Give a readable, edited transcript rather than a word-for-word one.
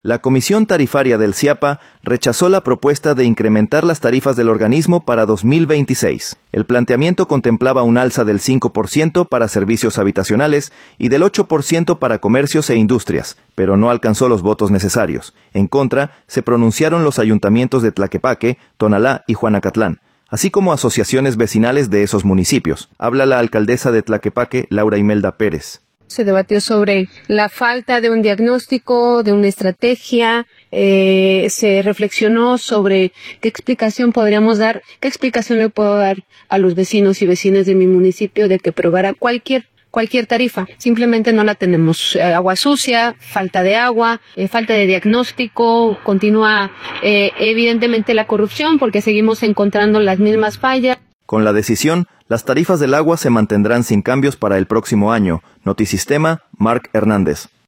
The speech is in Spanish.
La Comisión Tarifaria del CIAPA rechazó la propuesta de incrementar las tarifas del organismo para 2026. El planteamiento contemplaba un alza del 5% para servicios habitacionales y del 8% para comercios e industrias, pero no alcanzó los votos necesarios. En contra, se pronunciaron los ayuntamientos de Tlaquepaque, Tonalá y Juanacatlán, así como asociaciones vecinales de esos municipios. Habla la alcaldesa de Tlaquepaque, Laura Imelda Pérez. Se debatió sobre la falta de un diagnóstico, de una estrategia, se reflexionó sobre qué explicación podríamos dar, qué explicación le puedo dar a los vecinos y vecinas de mi municipio de que probara cualquier tarifa. Simplemente no la tenemos. Agua sucia, falta de agua, falta de diagnóstico, continúa evidentemente la corrupción porque seguimos encontrando las mismas fallas. Con la decisión, las tarifas del agua se mantendrán sin cambios para el próximo año. Notisistema, Marc Hernández.